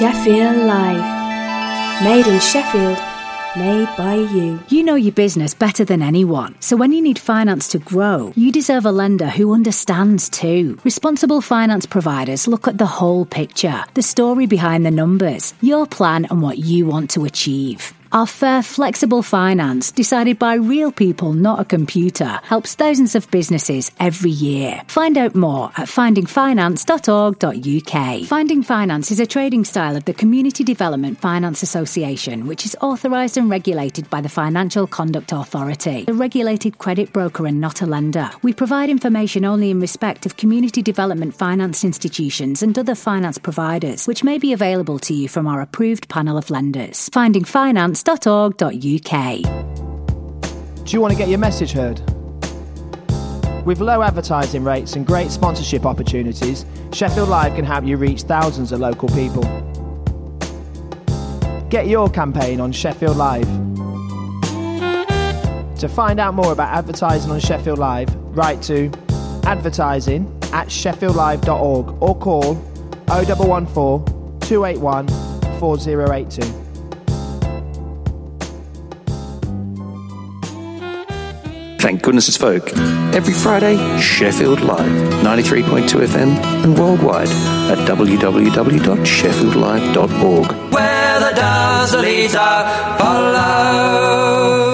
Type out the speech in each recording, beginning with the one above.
Sheffield Life. Made in Sheffield, made by you. You know your business better than anyone. So when you need finance to grow, you deserve a lender who understands too. Responsible finance providers look at the whole picture, the story behind the numbers, your plan and what you want to achieve. Our fair, flexible finance, decided by real people, not a computer, helps thousands of businesses every year. Find out more at findingfinance.org.uk. Finding Finance is a trading style of the Community Development Finance Association, which is authorised and regulated by the Financial Conduct Authority, a regulated credit broker and not a lender. We provide information only in respect of community development finance institutions and other finance providers, which may be available to you from our approved panel of lenders. Finding Finance.org.uk. Do you want to get your message heard? With low advertising rates and great sponsorship opportunities, Sheffield Live can help you reach thousands of local people. Get your campaign on Sheffield Live. To find out more about advertising on Sheffield Live, write to advertising@sheffieldlive.org or call 0114 281 4082. Thank goodness it's folk. Every Friday, Sheffield Live, 93.2 FM and worldwide at www.sheffieldlive.org. Where the dazzler follow.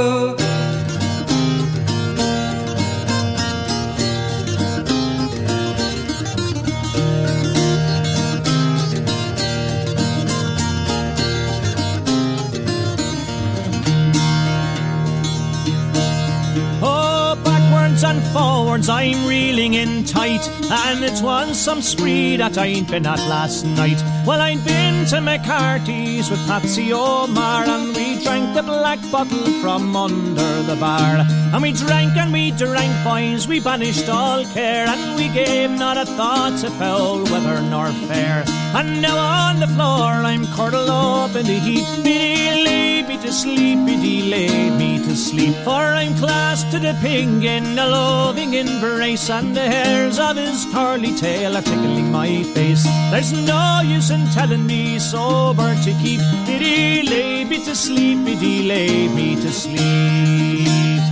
And forwards I'm reeling in tight, and it was some spree that I'd been at last night. Well, I'd been to McCarthy's with Patsy O'Mar, and we drank the black bottle from under the bar. And we drank, boys, we banished all care, and we gave not a thought to foul weather nor fair. And now on the floor I'm curled up in the heap, biddy lay me to sleep, biddy lay me to sleep. For I'm clasped to the ping in a loving embrace, and the hairs of his curly tail are tickling my face. There's no use in telling me sober to keep, biddy lay me to sleep, biddy lay me to sleep.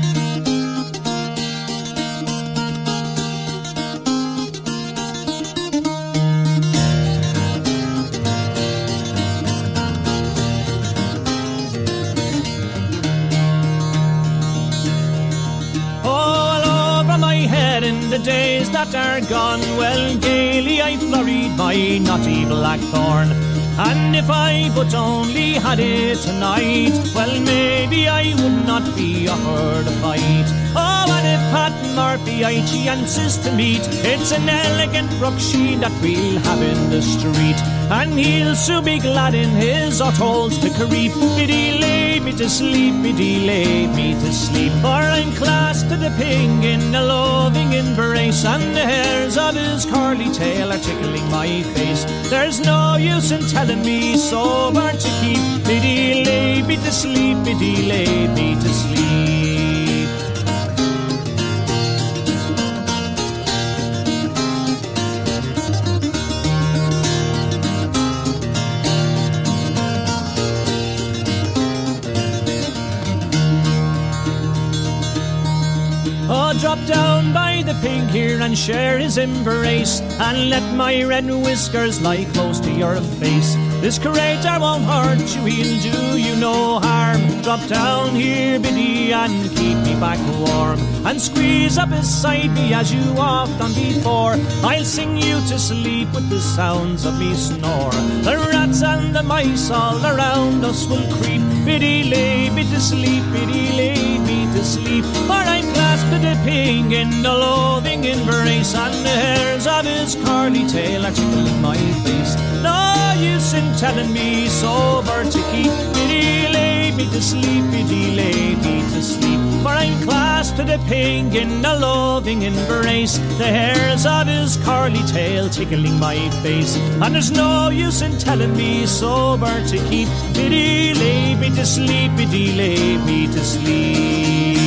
In the days that are gone, well, gaily I flurried my knotty blackthorn. And if I but only had it tonight, well, maybe I would not be offered a fight. Oh, and if Pat Murphy I chances to meet, it's an elegant Brookshy that we'll have in the street. And he'll so be glad in his hotholes to creep, biddy lay me to sleep, biddy lay me to sleep. For I'm clasped to the ping in a loving embrace, and the hairs of his curly tail are tickling my face. There's no use in telling me sober to keep, biddy lay me to sleep, biddy lay me to sleep. Drop down by the pig here and share his embrace, and let my red whiskers lie close to your face. This courageous won't hurt you, he'll do you no harm. Drop down here, biddy, and keep me back warm, and squeeze up beside me as you oft done before. I'll sing you to sleep with the sounds of me snore. The rats and the mice all around us will creep, biddy lay me to sleep, biddy lay me to sleep. For I'm clasped to the ping in a loving embrace, and the hairs of his curly tail are tickling my face. No use in telling me sober to keep, biddy lay me to sleep, biddy lay me to sleep. For I'm clasped to the ping in a loving embrace, the hairs of his curly tail tickling my face. And there's no use in telling me sober to keep, biddy lay me to sleep, biddy lay me to sleep.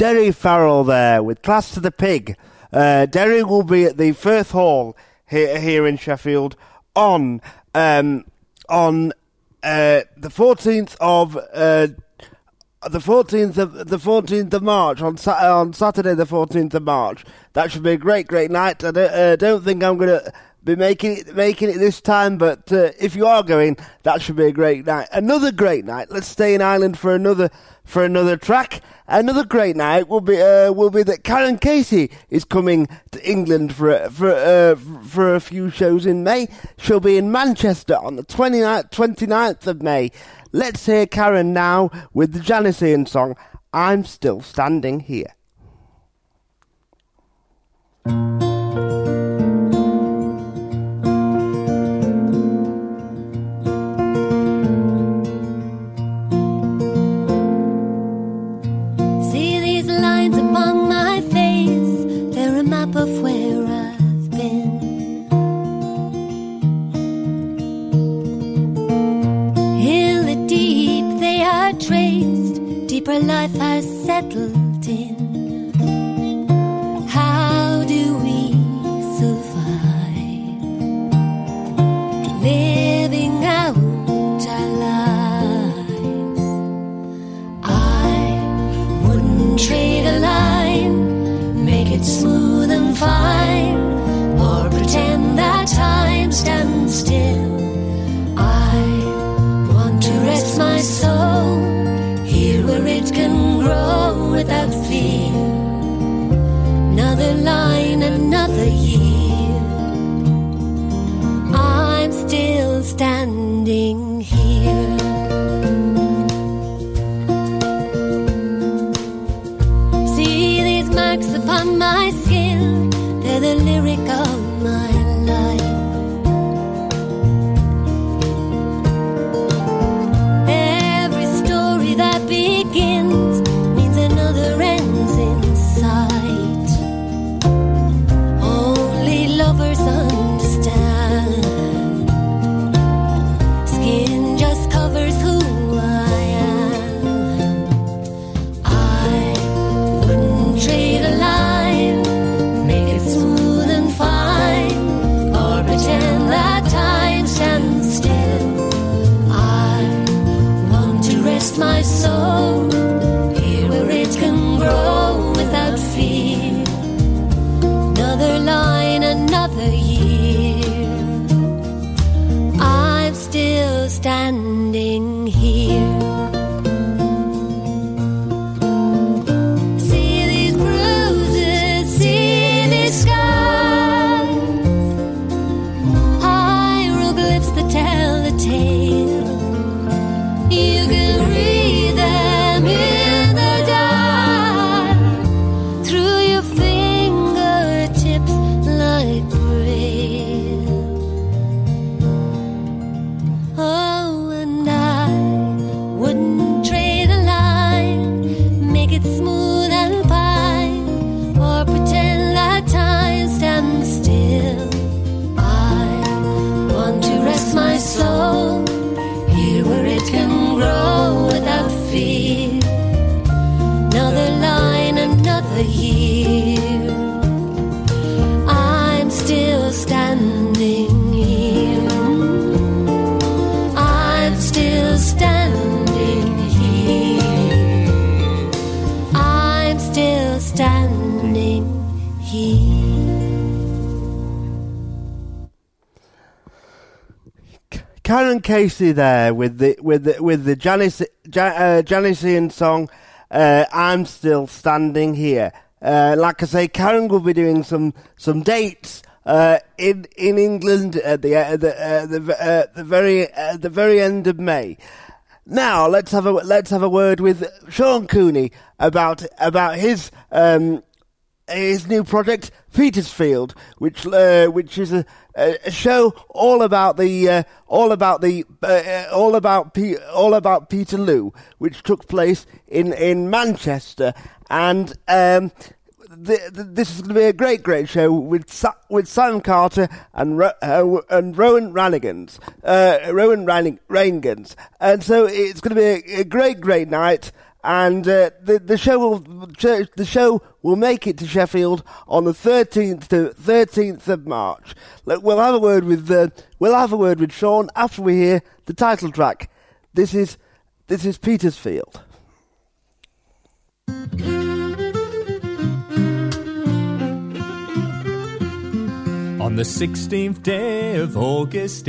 Derry Farrell there with Class to the Pig. Derry will be at the Firth Hall here in Sheffield on the 14th of the 14th of March on Saturday the 14th of March. That should be a great night. I don't think I'm going to be making it this time, but if you are going, that should be a great night. Another great night. Let's stay in Ireland for another track. Another great night will be that Karen Casey is coming to England for a few shows in May. She'll be in Manchester on the 29th of May. Let's hear Karen now with the Janissary song, I'm Still Standing Here. See these lines upon my face, they're a map of where I've been. In the deep they are traced, deeper life has settled in. How do we survive? Living out our lives. I wouldn't trade a line, make it smooth and fine, or pretend that time stands still. I want to rest my soul here where it can grow without fear. Another line, another year, I'm still standing here. See these marks upon my skin, they're the lyric of my life. Every story that begins means another ends in sight. Only lovers understand. Skin just covers who I am. I wouldn't trade a line, make it smooth and fine, or pretend that time stands still. I want to rest my soul here where it can grow without fear. Another line, another year, I'm still standing here. See these bruises, see these scars, hieroglyphs that tell the tale. You can read them in the dark, through your fingertips like braille. Oh, and I wouldn't trade a line, make it smooth and fine, or pretend that time stands still. I want to rest my soul here where it can grow without fear. Another line, another year, I'm still standing here. I'm still standing here. I'm still standing here. Karen Casey there with the Janissary song, I'm Still Standing Here. Like I say, Karen will be doing some dates in England at the very end of May. Now let's have a word with Sean Cooney about his new project Petersfield, which is a show all about Peterloo, which took place in Manchester, and this is going to be a great show with Simon Carter and Rowan Ranigans, and so it's going to be a great night. and the show will make it to Sheffield on the 13th of March. Look, we'll have a word with Sean after we hear the title track. This is Petersfield. On the 16th day of August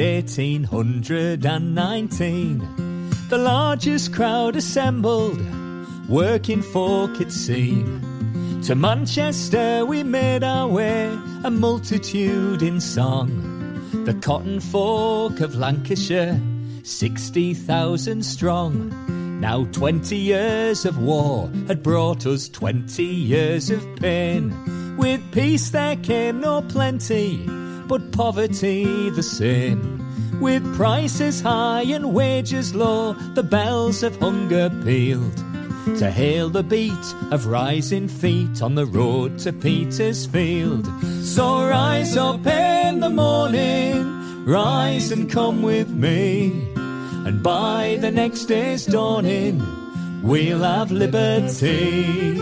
1819, the largest crowd assembled, working folk it seemed. To Manchester we made our way, a multitude in song. The cotton folk of Lancashire, 60,000 strong. Now 20 years of war had brought us 20 years of pain. With peace there came no plenty, but poverty the same. With prices high and wages low, the bells of hunger pealed to hail the beat of rising feet on the road to Petersfield. So rise up in the morning, rise and come with me, and by the next day's dawning, we'll have liberty.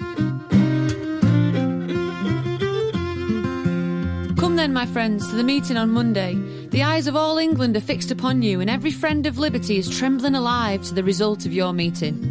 Come then, my friends, to the meeting on Monday. The eyes of all England are fixed upon you, and every friend of liberty is trembling alive to the result of your meeting.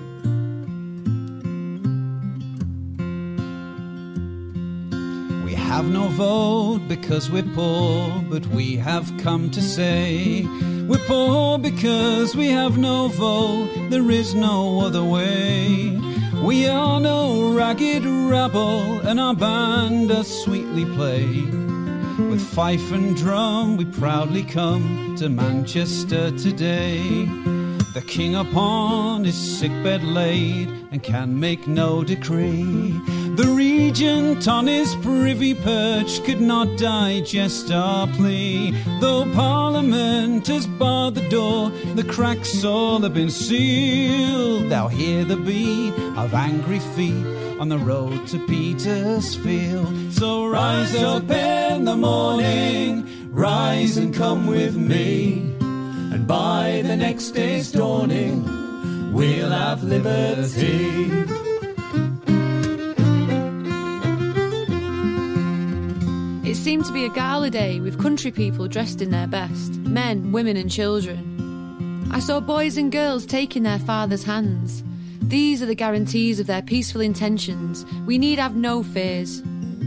We have no vote because we're poor, but we have come to say we're poor because we have no vote, there is no other way. We are no ragged rabble, and our band does sweetly play. With fife and drum we proudly come to Manchester today. The king upon his sickbed laid, and can make no decree. The regent on his privy perch could not digest our plea. Though Parliament has barred the door, the cracks all have been sealed. Thou hear the beat of angry feet on the road to Petersfield. So rise up in the morning, rise and come with me, and by the next day's dawning, we'll have liberty. It seemed to be a gala day with country people dressed in their best, men, women and children. I saw boys and girls taking their fathers' hands. These are the guarantees of their peaceful intentions. We need have no fears.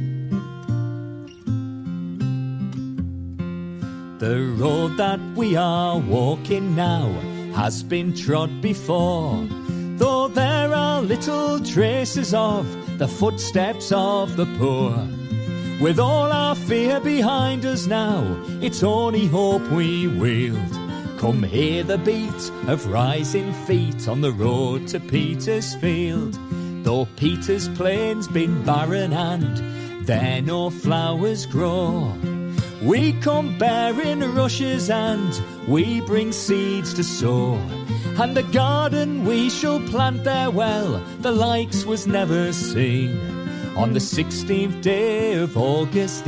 The road that we are walking now has been trod before, though there are little traces of the footsteps of the poor. With all our fear behind us now, it's only hope we wield. Come hear the beat of rising feet on the road to Petersfield. Though Peter's plain's been barren and there no flowers grow, we come bearing rushes and we bring seeds to sow. And the garden we shall plant there, well, the likes was never seen. On the 16th day of August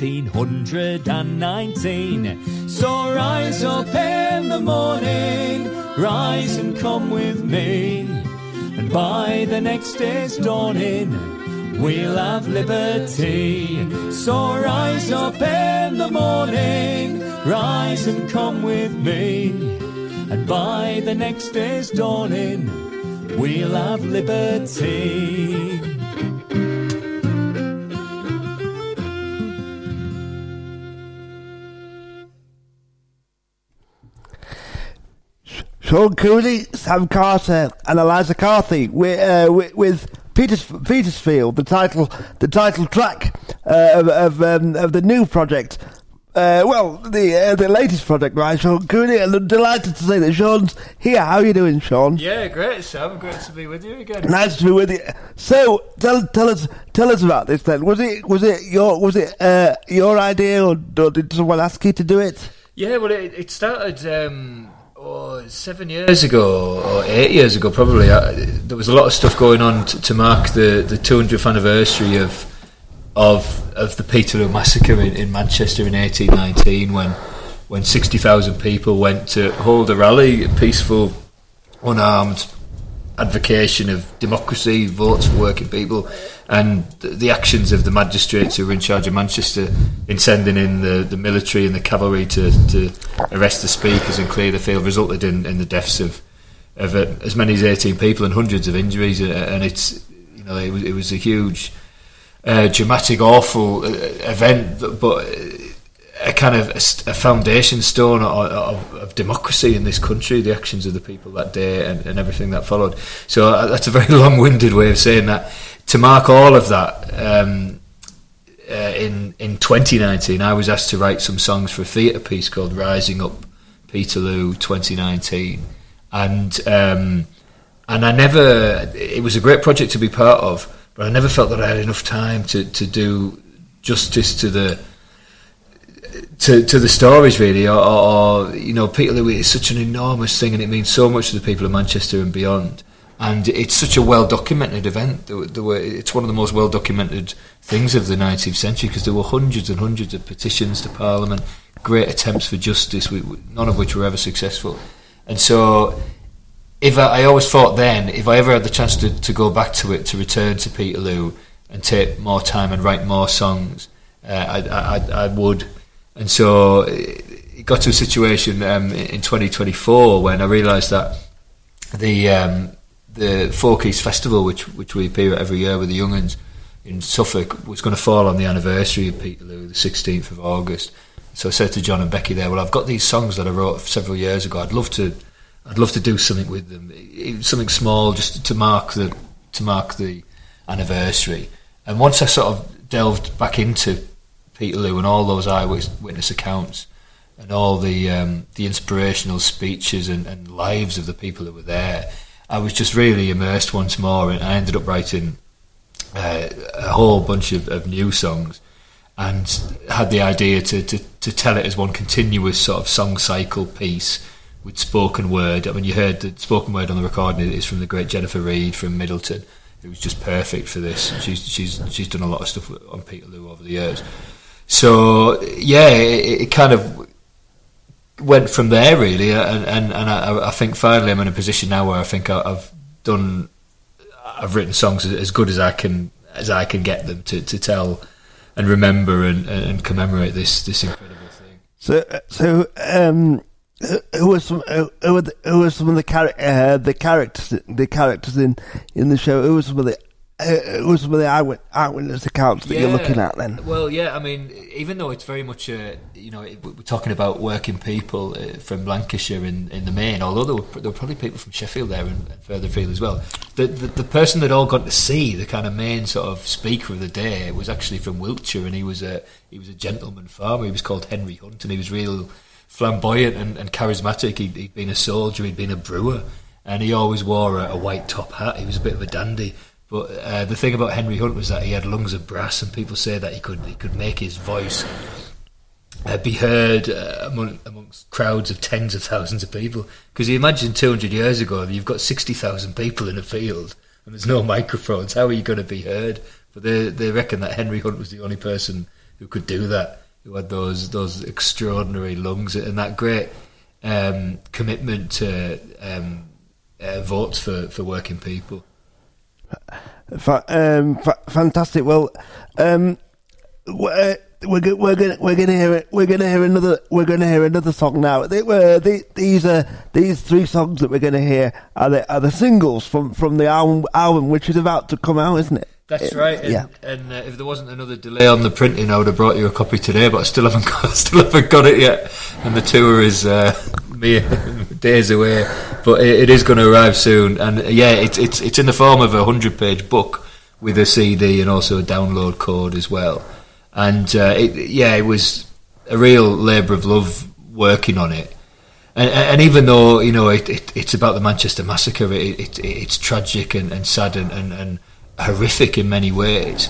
1819. So rise up in the morning, rise and come with me, and by the next day's dawning, we'll have liberty. So rise up in the morning, rise and come with me, and by the next day's dawning, we'll have liberty. Sean Cooney, Sam Carter and Eliza Carthy with Petersfield, the title track of the new project. The latest project, right, Sean Cooney? And I'm delighted to say that Sean's here. How are you doing, Sean? Yeah, great, Sam. Great to be with you again. Nice to be with you. So, tell us about this then. Was it your idea, or did someone ask you to do it? Yeah, well, it started 7 years ago, or 8 years ago, probably. There was a lot of stuff going on to mark the 200th anniversary of the Peterloo Massacre in Manchester in 1819, when 60,000 people went to hold a rally, peaceful, unarmed, advocacy of democracy, votes for working people, and the actions of the magistrates who were in charge of Manchester in sending in the military and the cavalry to arrest the speakers and clear the field resulted in the deaths of as many as 18 people and hundreds of injuries. And it's, you know, it was a huge, dramatic, awful event, but a kind of a foundation stone of democracy in this country, the actions of the people that day and everything that followed. So that's a very long-winded way of saying that. To mark all of that, in 2019, I was asked to write some songs for a theatre piece called Rising Up Peterloo 2019, and I never. It was a great project to be part of, but I never felt that I had enough time to do justice to the stories, really, or you know, Peterloo is such an enormous thing, and it means so much to the people of Manchester and beyond. And it's such a well-documented event. It's one of the most well-documented things of the 19th century, because there were hundreds and hundreds of petitions to Parliament, great attempts for justice, none of which were ever successful. And so, I always thought then, if I ever had the chance to go back to it, to return to Peterloo and take more time and write more songs, I would. And so it got to a situation in 2024 when I realised that the Folk East Festival, which we appear at every year with the Young Uns in Suffolk, was going to fall on the anniversary of Peterloo, the 16th of August. So I said to John and Becky there, well, I've got these songs that I wrote several years ago. I'd love to do something with them, something small, just to mark the anniversary. And once I sort of delved back into Peterloo and all those eyewitness accounts and all the inspirational speeches and lives of the people who were there, I was just really immersed once more, and I ended up writing a whole bunch of new songs, and had the idea to tell it as one continuous sort of song cycle piece with spoken word. I mean, you heard the spoken word on the recording is from the great Jennifer Reid from Middleton, who was just perfect for this. She's done a lot of stuff on Peterloo over the years. So yeah, it kind of went from there, really, and I think finally I'm in a position now where I think I've written songs as good as I can get them to tell and remember and commemorate this incredible thing. So who were some of the characters in the show? Who were some of the eyewitness accounts that you're looking at then? Well, yeah, I mean, even though it's very much, we're talking about working people from Lancashire in the main, although there were probably people from Sheffield there and further afield as well. The person that all got to see the kind of main sort of speaker of the day was actually from Wiltshire, and he was a gentleman farmer. He was called Henry Hunt, and he was real flamboyant and charismatic. He'd been a soldier, he'd been a brewer, and he always wore a white top hat. He was a bit of a dandy. But the thing about Henry Hunt was that he had lungs of brass, and people say that he could make his voice be heard amongst crowds of tens of thousands of people. Because you imagine 200 years ago, you've got 60,000 people in a field, and there's no microphones. How are you going to be heard? But they reckon that Henry Hunt was the only person who could do that, who had those extraordinary lungs and that great commitment to votes for working people. Fantastic. Well, we're gonna hear another song now. These three songs that we're gonna hear are the singles from the album which is about to come out, isn't it? That's right. And if there wasn't another delay on the printing, I would have brought you a copy today, but I still haven't got it yet. And the tour is mere days away, but it is going to arrive soon. And yeah, it's in the form of a 100-page book with a CD and also a download code as well. And it was a real labour of love working on it. And even though it's about the Manchester Massacre, it's tragic and sad and horrific in many ways.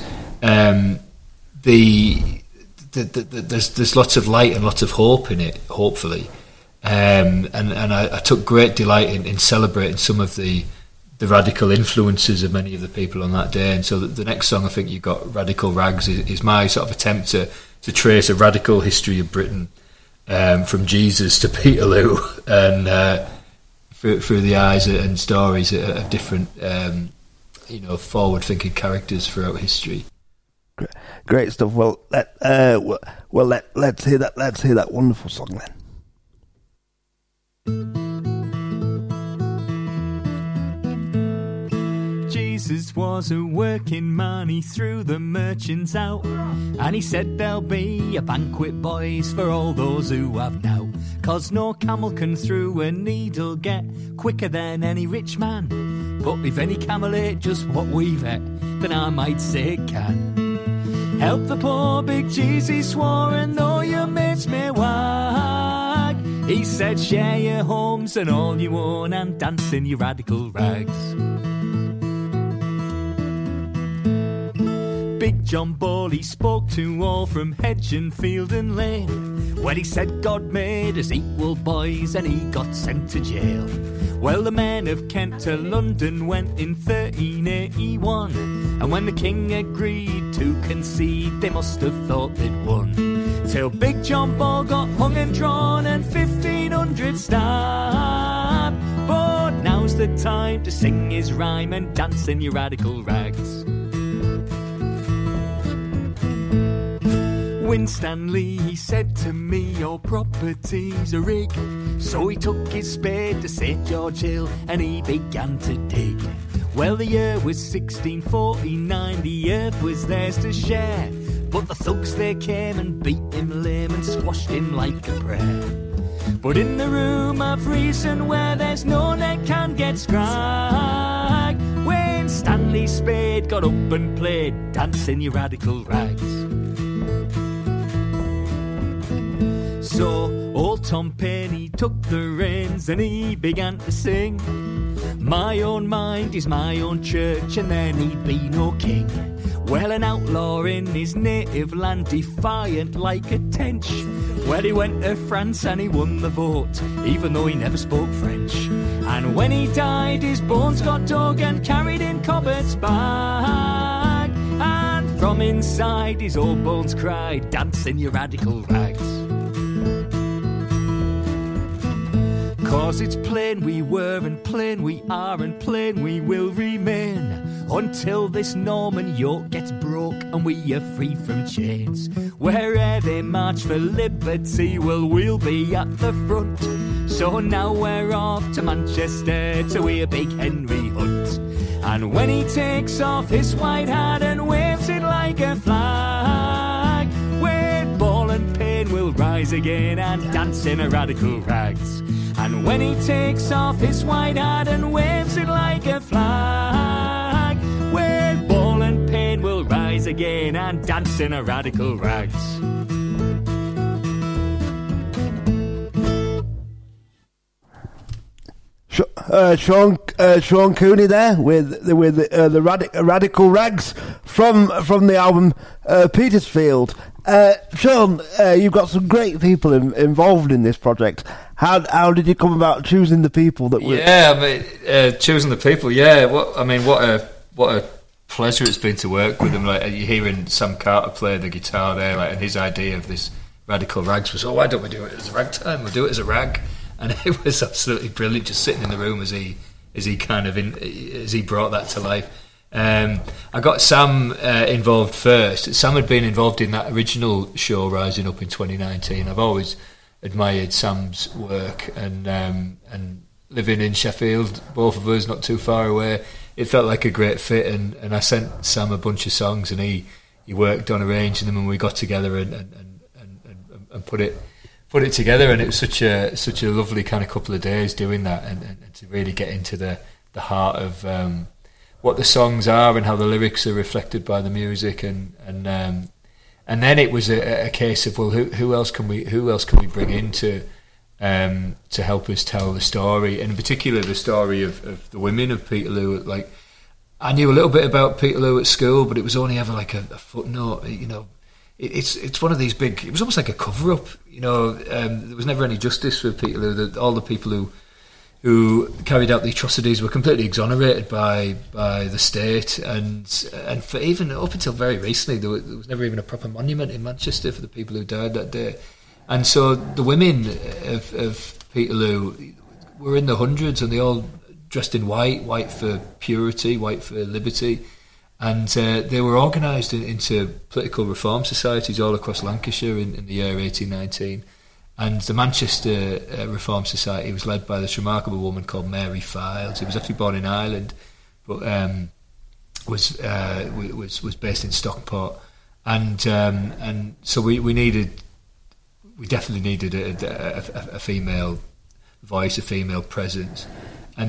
There's lots of light and lots of hope in it, hopefully. And I took great delight in celebrating some of the radical influences of many of the people on that day. And so the next song, I think you got, Radical Rags, is my sort of attempt to trace a radical history of Britain, from Jesus to Peterloo, and through the eyes and stories of different, forward-thinking characters throughout history. Great stuff. Well, let's hear that. Let's hear that wonderful song then. Jesus was a working man, he threw the merchants out, and he said there'll be a banquet, boys, for all those who have now. 'Cause no camel can through a needle get quicker than any rich man, but if any camel ate just what we've ate, then I might say it can. Help the poor, big Jesus swore, and though your mates may wag, he said share your homes and all you own and dance in your radical rags. Big John Bowley spoke to all from hedge and field and lane, when he said God made us equal, boys, and he got sent to jail. Well, the men of Kent to London went in 1381, and when the king agreed to concede, they must have thought they'd won. Till Big John Ball got hung and drawn and 1,500 stabbed. But now's the time to sing his rhyme and dance in your radical rags. Winstanley, he said to me, your property's a rig. So he took his spade to St. George Hill and he began to dig. Well, the year was 1649, the earth was theirs to share, but the thugs they came and beat him lame and squashed him like a prayer. But in the room of reason where there's no neck can get scragged, when Stanley Spade got up and played Dance in Your Radical Rags. So old Tom Paine took the reins and he began to sing, my own mind is my own church and there need be no king. Well, an outlaw in his native land, defiant like a tench. Well, he went to France and he won the vote, even though he never spoke French. And when he died, his bones got dug and carried in Cobbett's bag. And from inside, his old bones cried, dance in your radical rags. 'Cause it's plain we were and plain we are and plain we will remain, until this Norman yoke gets broke and we are free from chains. Where'er they march for liberty, well, we'll be at the front. So now we're off to Manchester to hear Big Henry Hunt. And when he takes off his white hat and waves it like a flag, when Ball and Pain will rise again and dance in a radical rags. And when he takes off his white hat and waves it like a flag, when Ball and Pain will rise again and dance in a radical rags. Sean Cooney there with the Radical Rags from the album Petersfield. Sean, you've got some great people involved in this project. How did you come about choosing the people that were? Yeah, I mean, choosing the people. Yeah, what a pleasure it's been to work with them. Like, you're hearing Sam Carter play the guitar there, like, and his idea of this Radical Rags was, why don't we do it as a ragtime? We'll do it as a rag. And it was absolutely brilliant, just sitting in the room as he brought that to life. I got Sam involved first. Sam had been involved in that original show, Rising Up, in 2019. I've always admired Sam's work, and living in Sheffield, both of us not too far away, it felt like a great fit. And I sent Sam a bunch of songs, and he worked on arranging them, and we got together and put it together, and it was such a lovely kind of couple of days doing that, and to really get into the heart of what the songs are and how the lyrics are reflected by the music, and then it was a case of, well, who else can we bring in to help us tell the story, and in particular the story of the women of Peterloo. Like, I knew a little bit about Peterloo at school, but it was only ever like a footnote, you know. It's one of these big. It was almost like a cover up, you know. There was never any justice for Peterloo. All the people who carried out the atrocities were completely exonerated by the state, and for even up until very recently, there was never even a proper monument in Manchester for the people who died that day. And so the women of Peterloo were in the hundreds, and they all dressed in white for purity, white for liberty. And they were organised into political reform societies all across Lancashire in the year 1819. And the Manchester Reform Society was led by this remarkable woman called Mary Files, who was actually born in Ireland, but was based in Stockport. And so we definitely needed a female voice, a female presence. And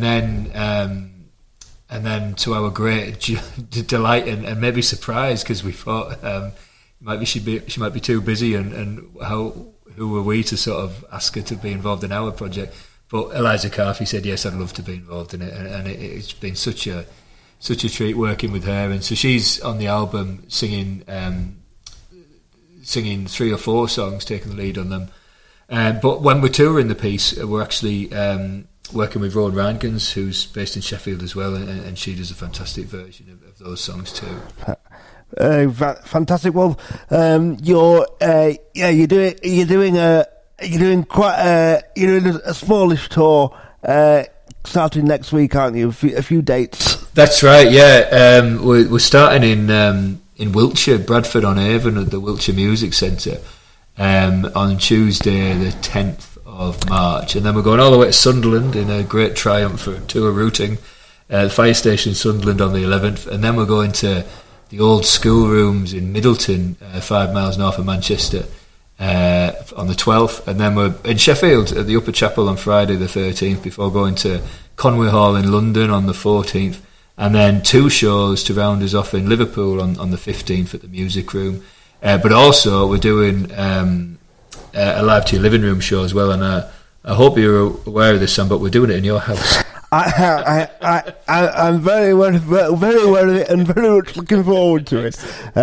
then to our great delight and maybe surprise, because we thought she might be too busy, and who were we to sort of ask her to be involved in our project? But Eliza Carthy said, yes, I'd love to be involved in it, and it's been such a treat working with her. And so she's on the album singing 3 or 4 songs, taking the lead on them. But when we're touring the piece, we're actually working with Rowan Reingans, who's based in Sheffield as well, and she does a fantastic version of those songs too. Fantastic. Well, you're doing a smallish tour starting next week, aren't you? A few dates. That's right. Yeah, we're starting in Wiltshire, Bradford on Avon, at the Wiltshire Music Centre on Tuesday, the 10th of March, and then we're going all the way to Sunderland in a great triumph for tour routing. The fire station in Sunderland on the 11th, and then we're going to the old schoolrooms in Middleton, 5 miles north of Manchester, on the 12th, and then we're in Sheffield at the Upper Chapel on Friday the 13th, before going to Conway Hall in London on the 14th, and then 2 shows to round us off in Liverpool on the 15th at the Music Room. But also we're doing a Live to Your Living Room show as well, and I hope you're aware of this, Sam, but we're doing it in your house. I'm very aware of it and very much looking forward to it.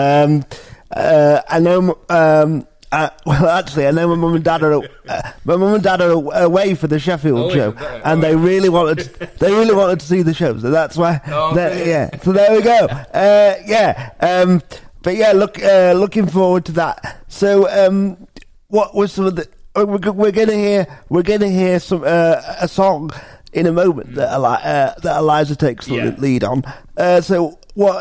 I know. Well, actually, I know my mum and dad are away for the Sheffield show, and they really wanted to see the show, so that's why. Yeah. So there we go. But yeah, looking forward to that. So, what was some of the? We're going to hear some a song in a moment that Eliza takes the lead on. So, what?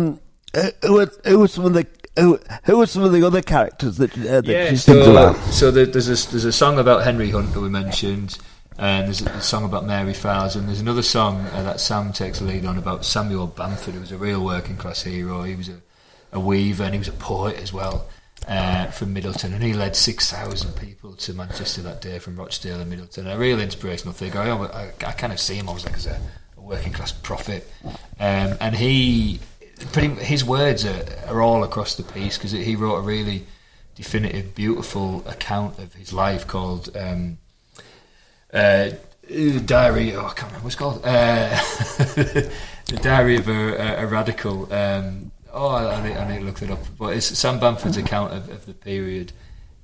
Who are some of the? Who are some of the other characters that she sings about? So there's a song about Henry Hunt that we mentioned, and there's a song about Mary Files, and there's another song that Sam takes the lead on about Samuel Bamford, who was a real working class hero. He was a weaver, and he was a poet as well, from Middleton, and he led 6,000 people to Manchester that day from Rochdale and Middleton. A real inspirational figure. I kind of see him almost like as a working class prophet, and his words are all across the piece, because he wrote a really definitive, beautiful account of his life called Diary. I can't remember what it's called. The Diary of a Radical. I need to look that up. But it's Sam Bamford's account of the period.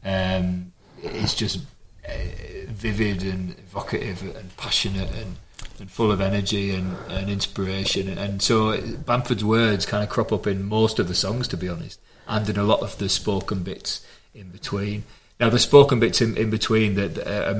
It's just vivid and evocative and passionate and full of energy and inspiration, and so Bamford's words kind of crop up in most of the songs, to be honest, and in a lot of the spoken bits in between. Now, the spoken bits in between that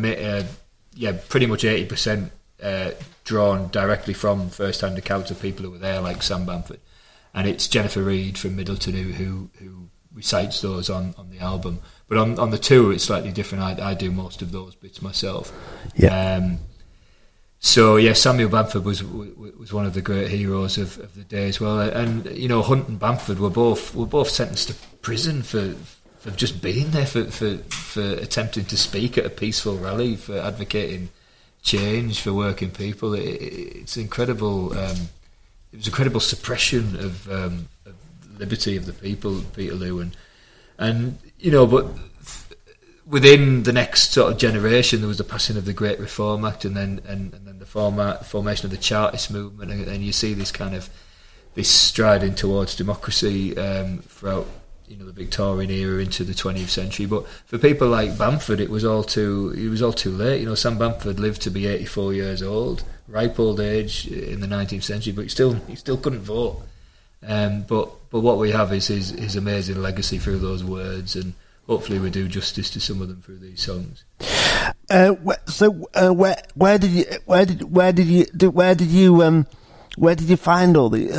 pretty much 80% drawn directly from first-hand accounts of people who were there, like Sam Bamford, and it's Jennifer Reed from Middleton who recites those on the album. But on the tour, it's slightly different. I do most of those bits myself. Yeah. So yeah, Samuel Bamford was one of the great heroes of the day as well, and Hunt and Bamford were both sentenced to prison for just being there, for attempting to speak at a peaceful rally, for advocating change for working people. It's incredible. It was incredible suppression of liberty of the people, Peterloo, and but. Within the next sort of generation, there was the passing of the Great Reform Act, and then the formation of the Chartist movement, and you see this striding towards democracy throughout the Victorian era into the 20th century. But for people like Bamford, it was all too late. Sam Bamford lived to be 84 years old, ripe old age in the 19th century, but he still couldn't vote. But what we have is his amazing legacy through those words, and hopefully we do justice to some of them through these songs. Where did you find all these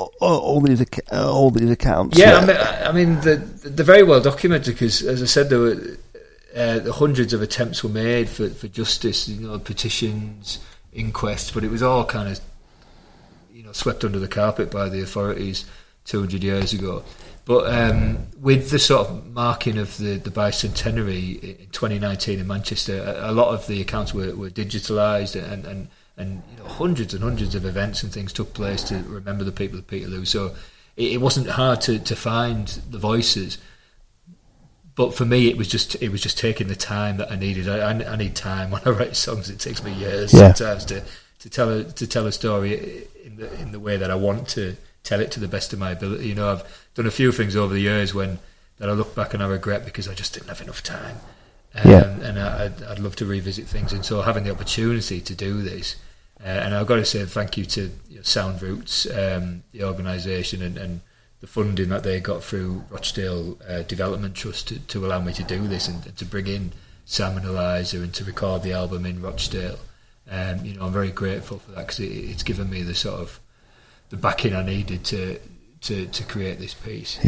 accounts? Yeah, I mean they're very well documented because, as I said, there were hundreds of attempts were made for justice. Petitions, inquests, but it was all kind of swept under the carpet by the authorities 200 years ago. But with the sort of marking of the bicentenary in 2019 in Manchester, a lot of the accounts were digitalised, and hundreds and hundreds of events and things took place to remember the people of Peterloo. So it wasn't hard to find the voices. But for me, it was just taking the time that I needed. I need time when I write songs. It takes me years sometimes to tell a story in the way that I want to tell it to the best of my ability. I've done a few things over the years that I look back and I regret because I just didn't have enough time. And I'd love to revisit things. And so having the opportunity to do this, and I've got to say thank you to Sound Roots, the organisation, and the funding that they got through Rochdale Development Trust to allow me to do this and to bring in Sam and Eliza and to record the album in Rochdale. I'm very grateful for that because it's given me the sort of the backing I needed to create this piece.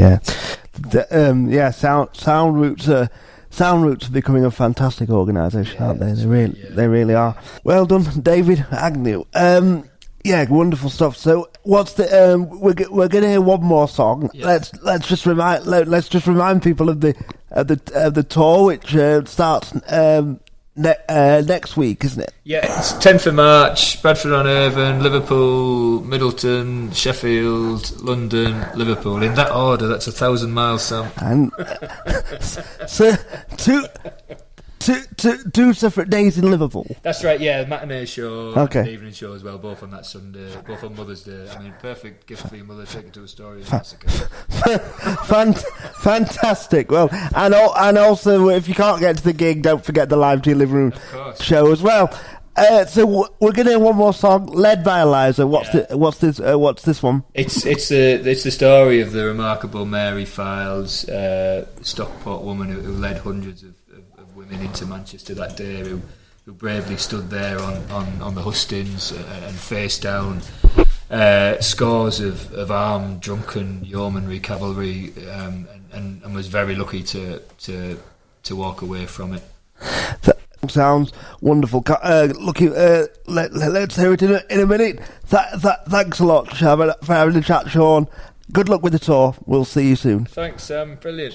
Sound Roots are becoming a fantastic organisation, aren't they? They really are. Well done, David Agnew. Wonderful stuff. So, what's the? We're going to hear one more song. Yeah. Let's just remind people of the tour, which starts next week, isn't it? Yeah, it's 10th of March. Bradford-on-Avon, Liverpool, Middleton, Sheffield, London, Liverpool. In that order, that's 1,000 miles, Sam. And so two separate days in Liverpool. That's right. Yeah, matinee show, okay, and evening show as well. Both on that Sunday, both on Mother's Day. I mean, perfect gift for your mother. Take her to a story massacre. Fantastic. Well, and also, if you can't get to the gig, don't forget the Live to Your Living Room show as well. So we're going to hear one more song, led by Eliza. What's this one? It's the story of the remarkable Mary Files, Stockport woman who led hundreds of women into Manchester that day, who bravely stood there on the hustings and faced down scores of armed, drunken yeomanry, cavalry, and was very lucky to walk away from it. That sounds wonderful. Let's hear it in a minute. Thanks a lot for having a chat, Sean. Good luck with the tour. We'll see you soon. Thanks, Sam. Brilliant.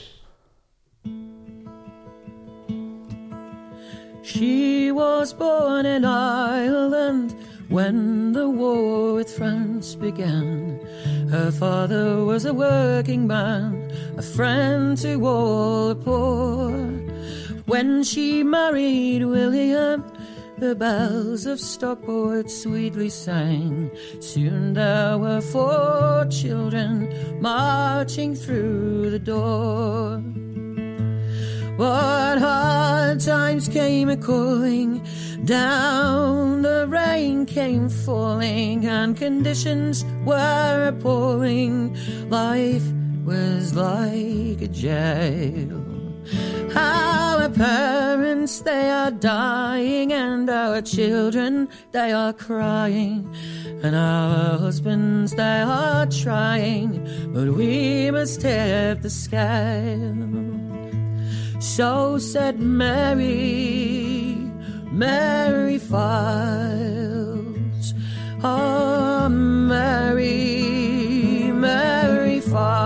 She was born in Ireland when the war with France began. Her father was a working man, a friend to all the poor. When she married William, the bells of Stockport sweetly sang. Soon there were 4 children marching through the door. But hard times came a-calling, down the rain came falling, and conditions were appalling. Life was like a jail. Our parents, they are dying, and our children, they are crying, and our husbands, they are trying, but we must tip the scale. So said Mary Files. Oh, Mary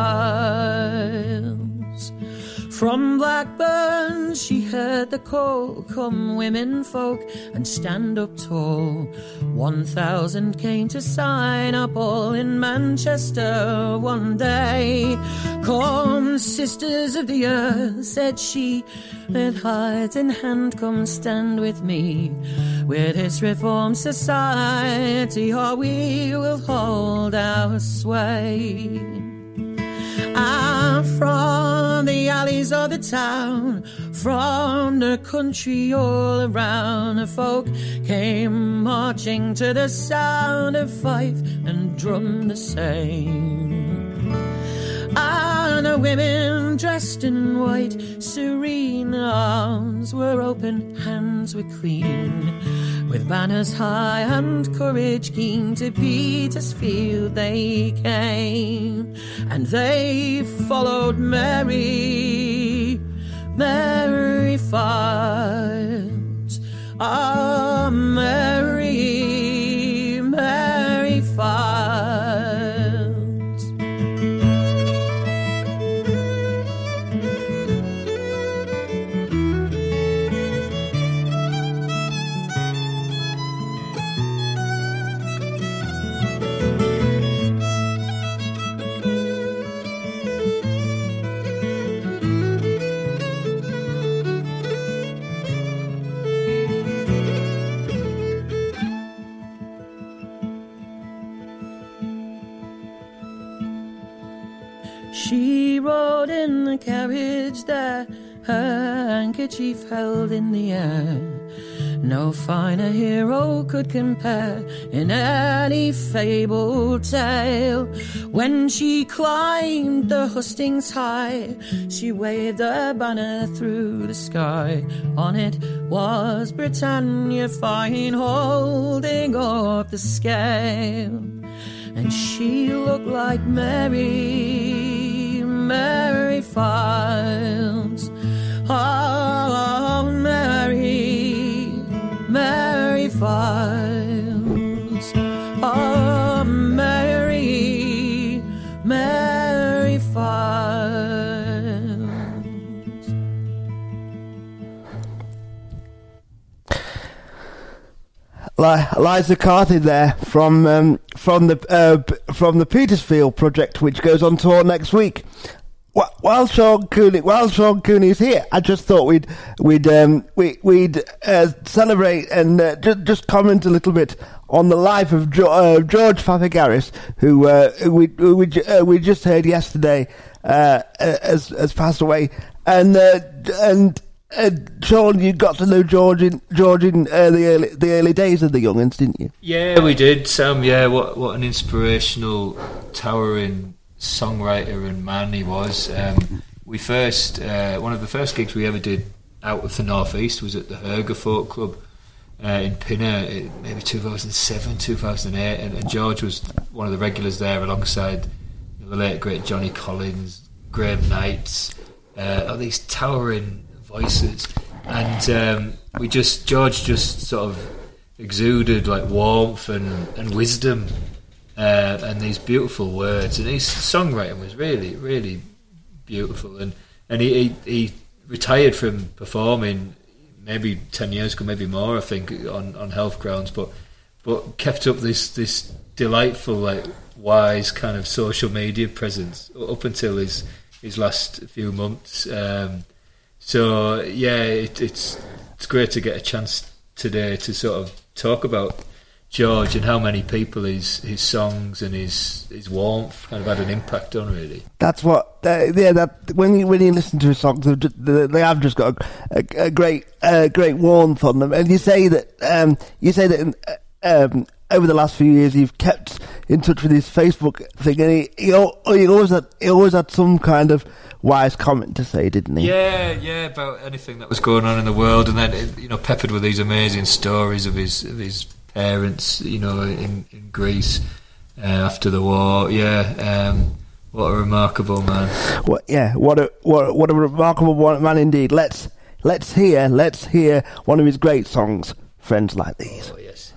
Files. From Blackburn she heard the call, come women folk and stand up tall. 1,000 came to sign up all in Manchester one day. Come sisters of the earth, said she, with heart in hand come stand with me. With this reformed society, or we will hold our sway. And from the alleys of the town, from the country all around, the folk came marching to the sound of fife and drum the same. And the women dressed in white, serene arms were open, hands were clean. With banners high and courage keen, to Petersfield they came. And they followed Mary, Mary Files. Ah, Mary, Mary Files. She rode in the carriage there, her handkerchief held in the air. No finer hero could compare in any fabled tale. When she climbed the hustings high, she waved a banner through the sky. On it was Britannia fine, holding up the scale. And she looked like Mary, Mary Files. Oh, Mary, Mary Files. Oh, Mary, Mary Files. Liza Carthy there from the Petersfield project, which goes on tour next week. While Sean Cooney's here, I just thought we'd celebrate and just comment a little bit on the life of George Fafagaris, who we just heard yesterday has passed away, and Sean, you got to know George in the early days of the Young'uns, didn't you? Yeah, we did, Sam. Yeah, what an inspirational, towering songwriter and man he was. We first one of the first gigs we ever did out of the Northeast was at the Herger Folk Club in Pinner, maybe 2007, 2008, and George was one of the regulars there alongside the late great Johnny Collins, Graham Knight, all these towering voices, and George just sort of exuded like warmth and wisdom, and these beautiful words, and his songwriting was really, really beautiful, and he retired from performing maybe 10 years ago, maybe more, I think, on health grounds, but kept up this delightful, like, wise kind of social media presence up until his last few months. So yeah, it's great to get a chance today to sort of talk about George and how many people his songs and his warmth kind of had an impact on, really. That's what, that when you listen to his songs, they have just got a great warmth on them. And you say that over the last few years you've kept in touch with his Facebook thing, and he always had some kind of wise comment to say, didn't he? Yeah, about anything that was going on in the world, and then peppered with these amazing stories of his parents, in Greece after the war. What a remarkable man. What a remarkable man indeed. Let's hear one of his great songs, Friends Like These. Oh, yes.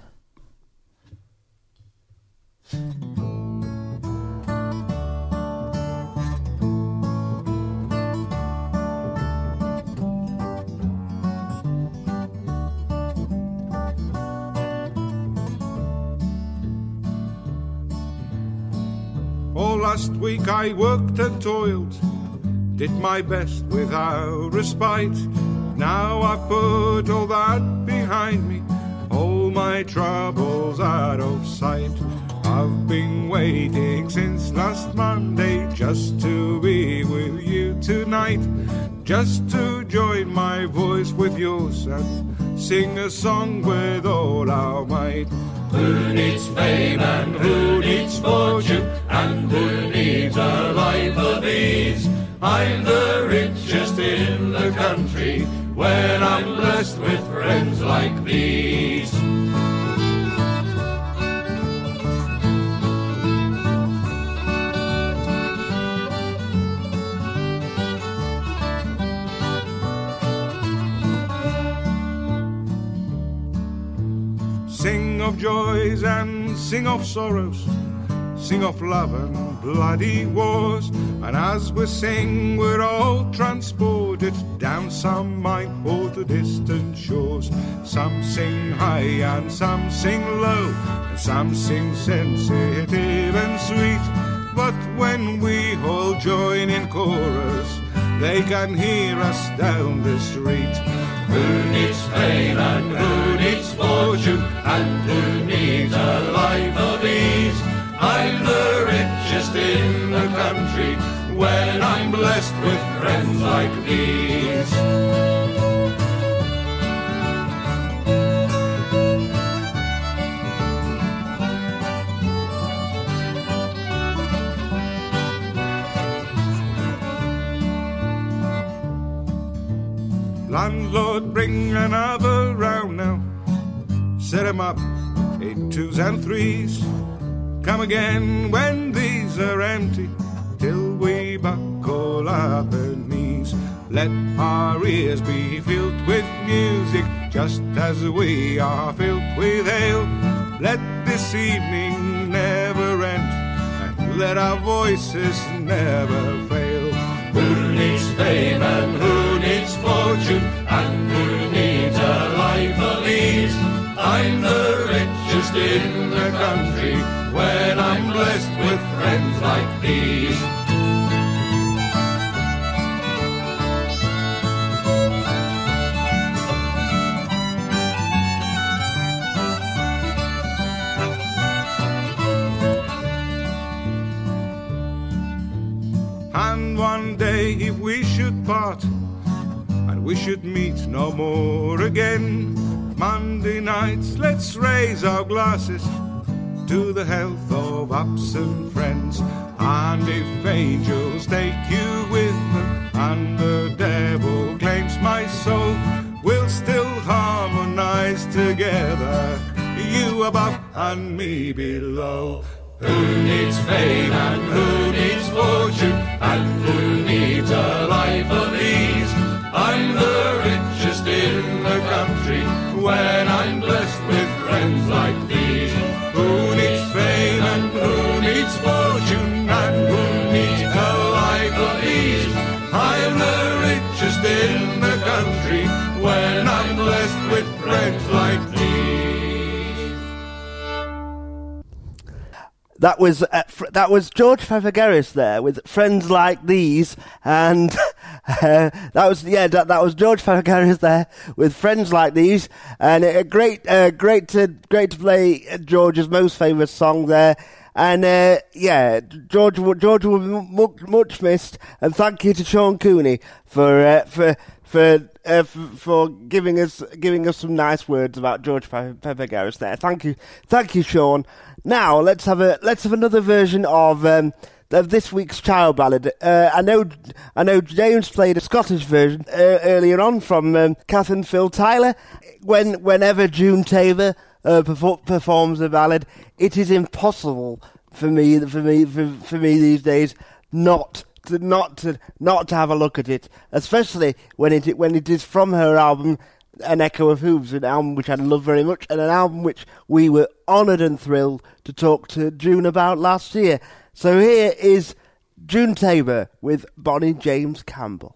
Oh, last week I worked and toiled, did my best without respite. Now I've put all that behind me, all my troubles out of sight. I've been waiting since last Monday just to be with you tonight, just to join my voice with yours and sing a song with all our might. Who needs fame and who needs fortune, and who needs a life of ease? I'm the richest in the country when I'm blessed with friends like these. Sing of joys and sing of sorrows, sing of love and bloody wars. And as we sing, we're all transported down some might or to distant shores. Some sing high and some sing low, and some sing sensitive and sweet. But when we all join in chorus, they can hear us down the street. Who needs fame and who needs fortune, and who needs a life of ease? I'm the richest in the country when I'm blessed with friends like these. Landlord, bring another round now. Set 'em up in 2s and 3s. Come again when these are empty, till we buckle up our knees. Let our ears be filled with music, just as we are filled with ale. Let this evening never end, and let our voices never fail. Who needs fame and who needs fortune, and who needs a life of ease? I'm the richest in the country when I'm blessed with friends like these. And one day if we should part, and we should meet no more again, Monday nights let's raise our glasses to the health of absent friends. And if angels take you with them, and the devil claims my soul, we'll still harmonize together, you above and me below. Who needs fame and who needs fortune, and who needs a life of ease? I'm the richest in the country when I'm blessed with friends like these. Who needs fame and who needs fortune, and who needs a life of ease? I'm the richest in the country when I'm blessed with friends like these. That was George Favageris there with Friends Like These, and that was George Favageris there with Friends Like These, and great to play George's most famous song there. And George will be much missed, and thank you to Sean Cooney for giving us some nice words about George Favageris there. Thank you, Sean. Now let's have another version of this week's child ballad. I know James played a Scottish version earlier on from Kath and Phil Tyler. Whenever June Tabor performs a ballad, it is impossible for me these days not to have a look at it, especially when it is from her album An Echo of Hooves, an album which I love very much, and an album which we were honoured and thrilled to talk to June about last year. So here is June Tabor with Bonnie James Campbell.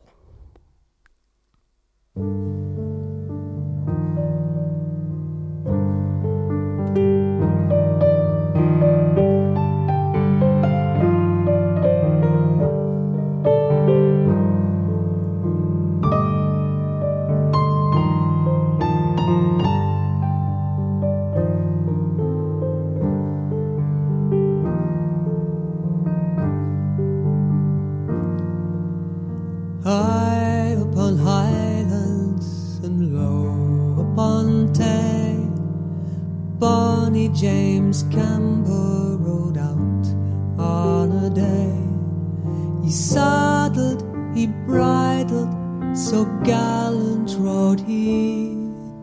Johnny James Campbell rode out on a day. He saddled, he bridled, so gallant rode he.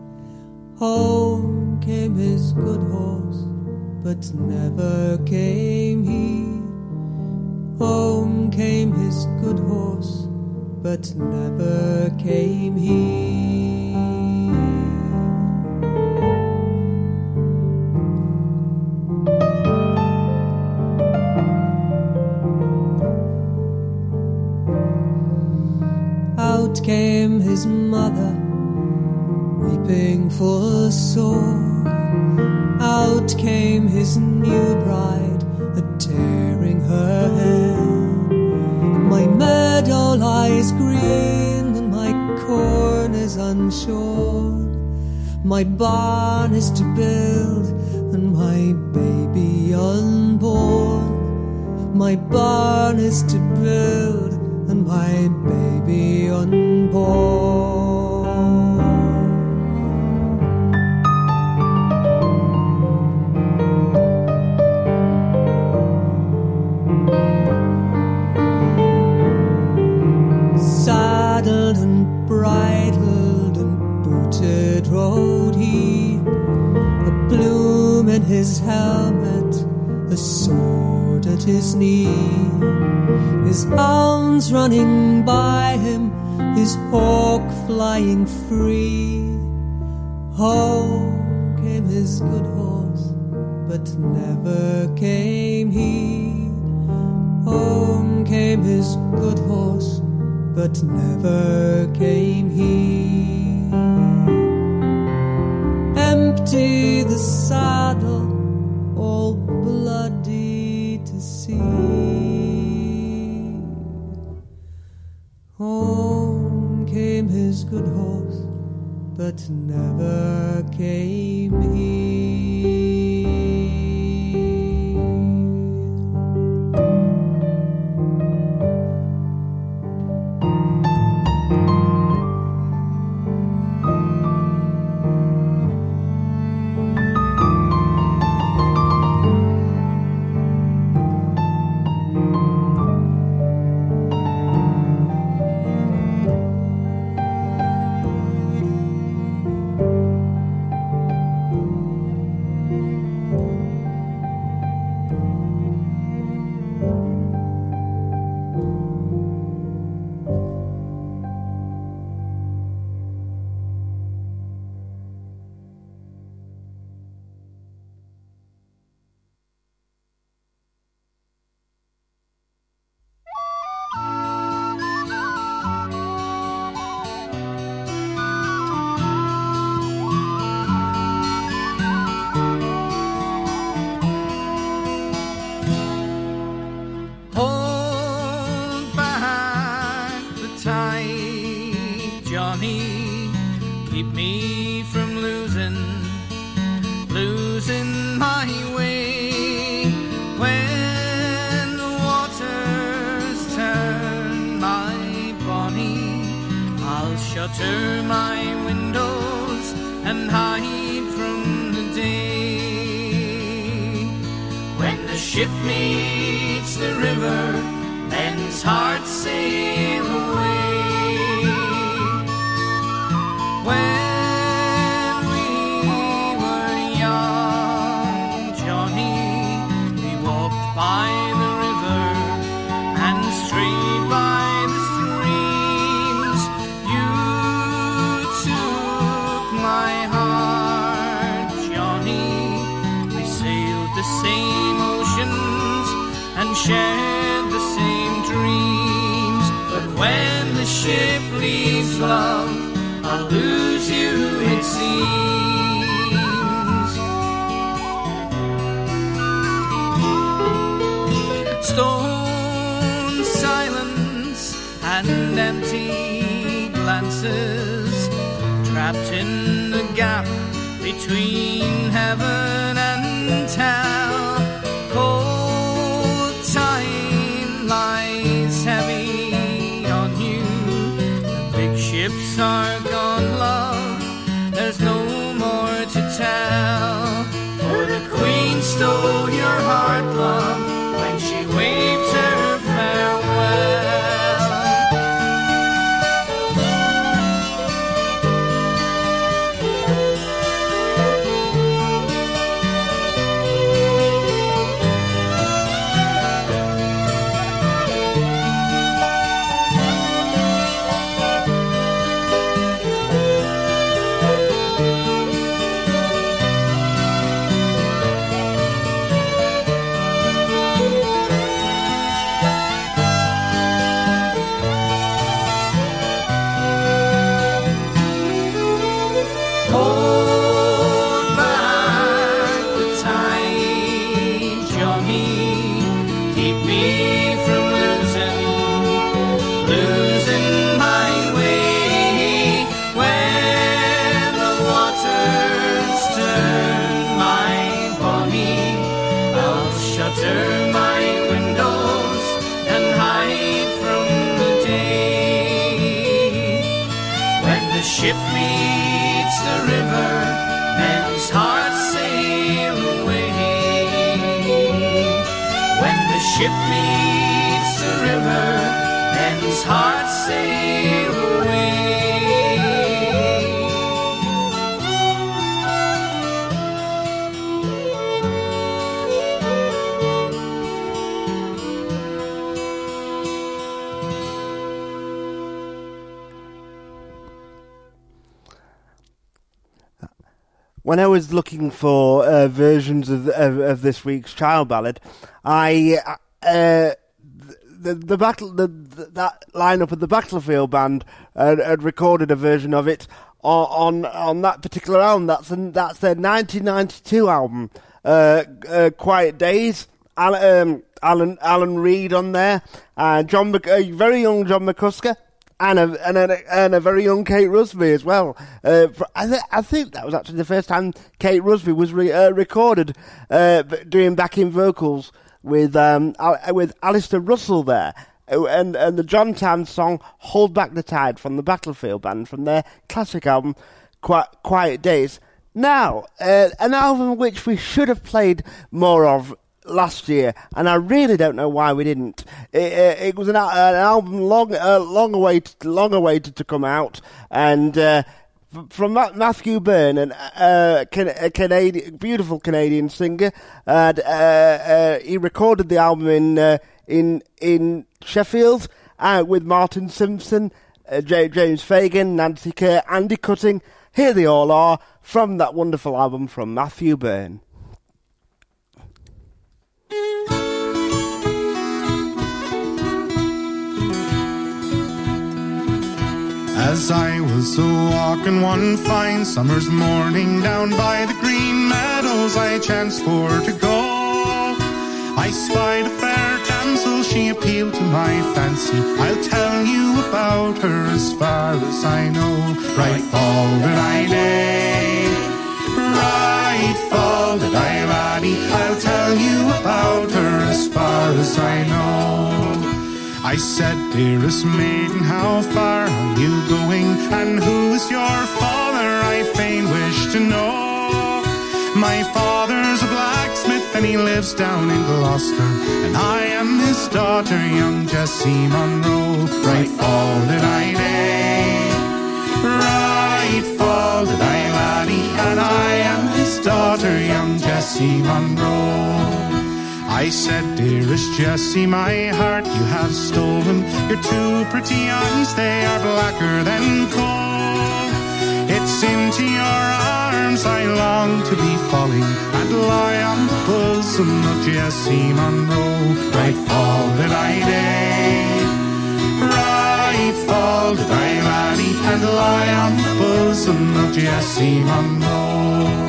Home came his good horse, but never came he. Home came his good horse, but never came he. Out came his mother, weeping full sore. Out came his new bride, a-tearing her hair. My meadow lies green and my corn is unshorn. My barn is to build and my baby unborn. My barn is to build and my baby unborn. Saddled and bridled and booted rode he, a bloom in his helmet, a sword at his knee. His hounds running by him, his hawk flying free. Home came his good horse, but never came he. Home came his good horse, but never came he. Empty the saddle, all bloody to see. Home came his good horse, but never came he. Shutter my windows and hide from the day. When the ship meets the river, men's hearts sail away. When we were young, Johnny, we walked by the river and strayed by the streams. You took my heart, Johnny. We sailed the same oceans and shared the same dreams. But when the ship leaves love, I'll lose you, it seems. Stone silence and empty glances, trapped in the gap between heaven and hell. Cold time lies heavy on you. The big ships are gone, love. There's no more to tell. For the meets the river, men's hearts sail away. When the ship meets the river, men's hearts sail away. When I was looking for versions of this week's child ballad, that lineup of the Battlefield Band had recorded a version of it on that particular album. That's their 1992 album, Quiet Days. Alan Reid on there, a very young John McCusker. And a very young Kate Rusby as well. I think that was actually the first time Kate Rusby was recorded doing backing vocals with Alistair Russell there, and the John Towne song "Hold Back the Tide" from the Battlefield Band from their classic album Quiet Days. Now, an album which we should have played more of last year, and I really don't know why we didn't. It was an album long awaited to come out, and from Matthew Byrne, a beautiful Canadian singer, and he recorded the album in Sheffield with Martin Simpson, James Fagan, Nancy Kerr, Andy Cutting. Here they all are from that wonderful album from Matthew Byrne. As I was walking one fine summer's morning down by the green meadows I chanced for to go, I spied a fair damsel, she appealed to my fancy. I'll tell you about her as far as I know. Right fall did I day, right fall did I laddie, I'll tell you about her as far as I know. I said, dearest maiden, how far are you going? And who is your father? I fain wish to know. My father's a blacksmith and he lives down in Gloucester, and I am his daughter, young Jessie Monroe. Right fall did I day, right fall did I laddie, and I am his daughter, young Jessie Monroe. I said, dearest Jessie, my heart you have stolen. Your two pretty eyes, they are blacker than coal. It's into your arms I long to be falling, and lie on the bosom of Jessie Monroe. Right fall did I day, right fall did I laddie, and lie on the bosom of Jessie Monroe.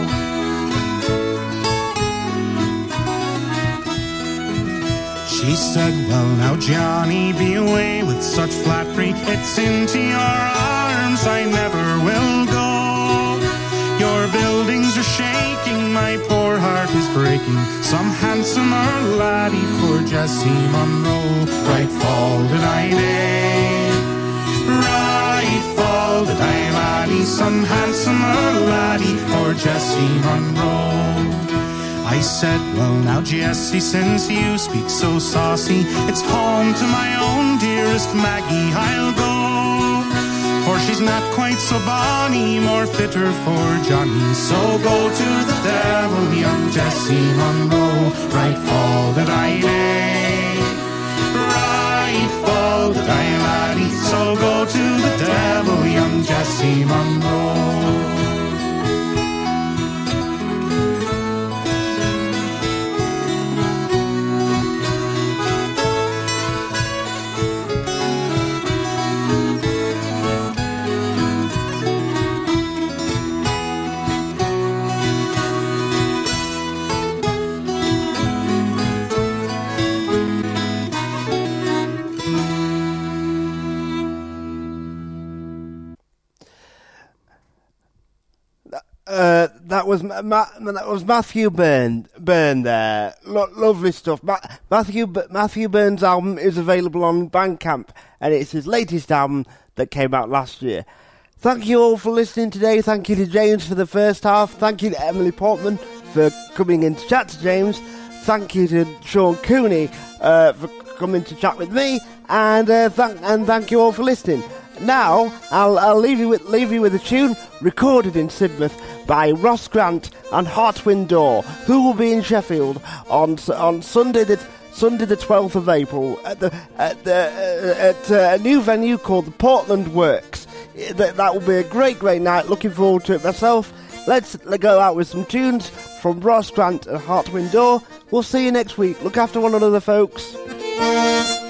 She said, well now Johnny, be away with such flattery. It's into your arms I never will go. Your buildings are shaking, my poor heart is breaking. Some handsomer laddie for Jessie Monroe. Right fall did I day, right fall did I laddie, some handsomer laddie for Jessie Monroe. I said, well now Jessie, since you speak so saucy, it's home to my own dearest Maggie I'll go. For she's not quite so bonny, more fitter for Johnny. So go to the devil, young Jessie Monroe. Right fall did I day, right fall did I laddie, so go to the devil, young Jessie Monroe. That was Matthew Byrne there. Lovely stuff. Matthew Byrne's album is available on Bandcamp, and it's his latest album that came out last year. Thank you all for listening today. Thank you to James for the first half. Thank you to Emily Portman for coming in to chat to James. Thank you to Sean Cooney for coming to chat with me. And thank you all for listening. Now I'll leave you with a tune recorded in Sidmouth by Ross Grant and Heartwind Door, who will be in Sheffield on Sunday the 12th of April at a new venue called the Portland Works. That will be a great night. Looking forward to it myself. Let's go out with some tunes from Ross Grant and Heartwind Door. We'll see you next week. Look after one another, folks.